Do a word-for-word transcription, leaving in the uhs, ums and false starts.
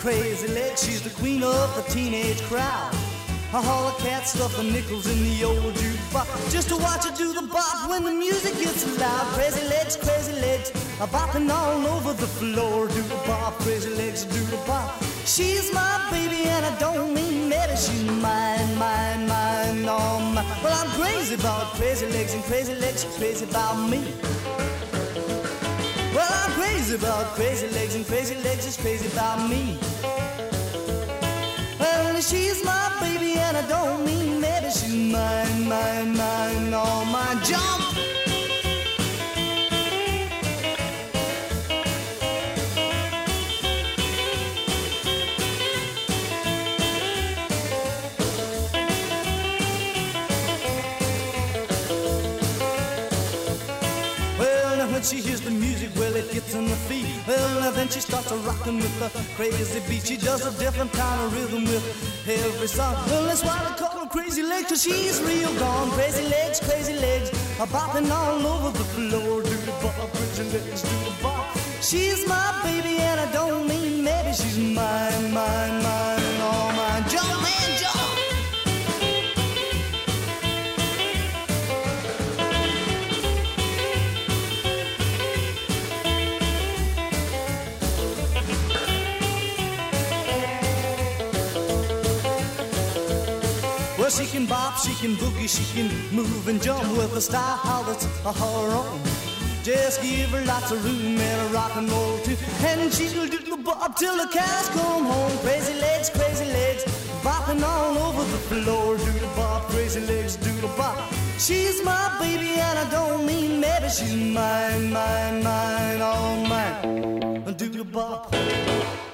Crazy Legs, she's the queen of the teenage crowd. All the cats stuff the nickels in the old jukebox just to watch her do the bop when the music gets loud. Crazy Legs, Crazy Legs, a bopping all over the floor. Do the bop, Crazy Legs, do the bop. She's my baby and I don't mean maybe. She's mine, mine, mine, all mine. Well, I'm crazy about Crazy Legs and Crazy Legs are crazy about me. Well, I'm crazy about Crazy Legs and Crazy Legs is crazy about me. Well, she's my baby and I don't mean maybe. She's mine, mine, mine, all mine. Jump! When she hears the music, well, it gets in the feet. Well, then she starts a rockin' with the crazy beat. She does a different kind of rhythm with every song. Well, that's why they call her Crazy Legs, 'cause she's real gone. Crazy Legs, Crazy Legs, a bopping all over the floor. Do the bop, Crazy Legs, do the bop. She's my baby and I don't mean maybe. She's mine, mine, mine, all mine. Jump, man, jump! Well, she can bop, she can boogie, she can move and jump with a style that's her own. Just give her lots of room and a rock and roll too, and she'll do the bop till the cows come home. Crazy Legs, Crazy Legs, bopping all over the floor. Do the bop, Crazy Legs, do the bop. She's my baby and I don't mean maybe. She's mine, mine, mine, all mine. Do the bop.